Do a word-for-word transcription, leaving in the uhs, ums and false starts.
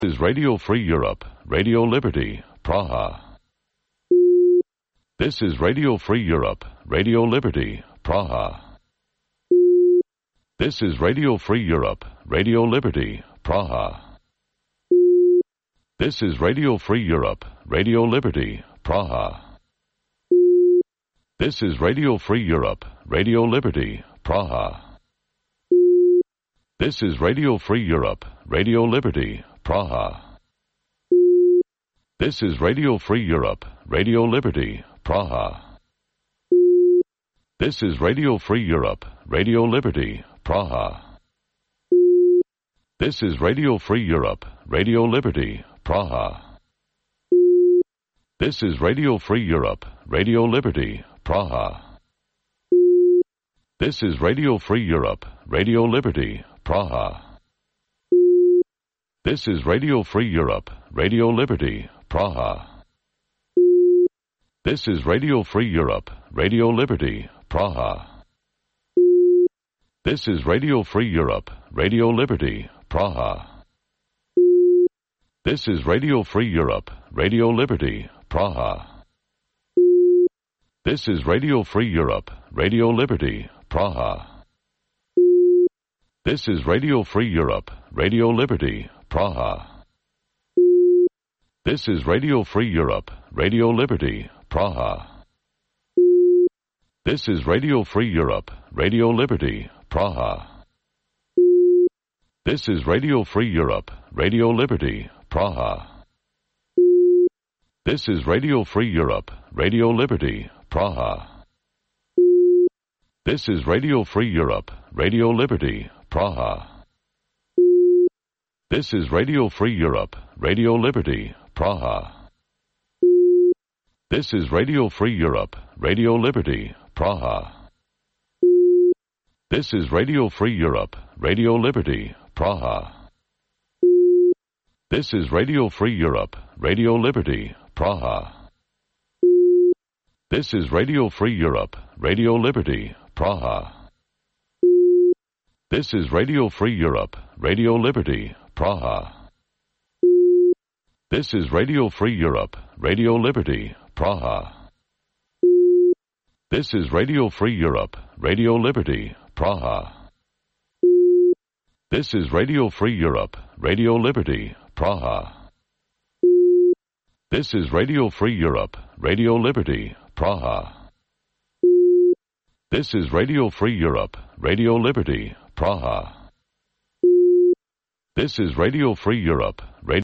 This is Radio Free Europe, Radio Liberty, Praha. This is Radio Free Europe, Radio Liberty, Praha. This is Radio Free Europe, Radio Liberty, Praha. This is Radio Free Europe, Radio Liberty, Praha. This is Radio Free Europe, Radio Liberty, Praha. This is Radio Free Europe, Radio Liberty, Praha. This is Radio Free Europe, Radio Liberty, Praha. This is Radio Free Europe, Radio Liberty, Praha. This is Radio Free Europe, Radio Liberty, Praha. This is Radio Free Europe, Radio Liberty, Praha. This is Radio Free Europe, Radio Liberty, Praha. This is Radio Free Europe, Radio Liberty, Praha. This is Radio Free Europe, Radio Liberty, Praha. This is Radio Free Europe, Radio Liberty, Praha. This is Radio Free Europe, Radio Liberty, Praha. This is Radio Free Europe, Radio Liberty, Praha. This is Radio Free Europe, Radio Liberty, Praha. This is Radio Free Europe, Radio Liberty, Praha. This is Radio Free Europe, Radio Liberty, Praha. This is Radio Free Europe, Radio Liberty, Praha. This is Radio Free Europe, Radio Liberty, Praha. This is Radio Free Europe, Radio Liberty, Praha. This is Radio Free Europe, Radio Liberty, Praha. This is Radio Free Europe, Radio Liberty, Praha. This is Radio Free Europe, Radio Liberty, Praha. This is Radio Free Europe, Radio Liberty, Praha. This is Radio Free Europe, Radio Liberty, Praha. This is Radio Free Europe, Radio Liberty, Praha. This is Radio Free Europe, Radio Liberty, Praha. This is Radio Free Europe, Radio Liberty, Praha. This is Radio Free Europe, Radio Liberty, Praha. This is Radio Free Europe, Radio Liberty, Praha. This is Radio Free Europe, Radio Liberty, Praha. This is Radio Free Europe, Radio